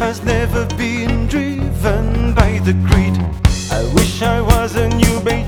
has never been driven by the greed. I wish I was a new baby